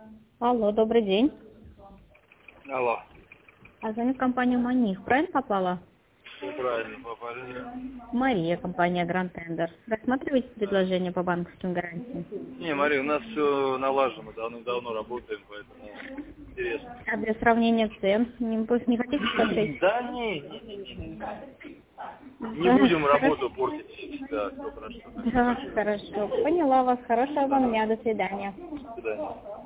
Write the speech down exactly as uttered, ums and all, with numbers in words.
Алло, добрый день. Алло. А звоню в компанию Маниф. Правильно попала? Все правильно попали. Мария, компания Grand Tender. Рассматриваете предложение по банковским гарантиям? Не, Мария, у нас все налажено, давно-давно работаем, поэтому интересно. А для сравнения цен не, вы не хотите посмотреть? Да не, не, не, не, не. Не Да, будем хорошо. работу портить. Да, сто процентов. Да, хорошо. Поняла вас. Хорошего вам Ага. дня. До свидания. До свидания.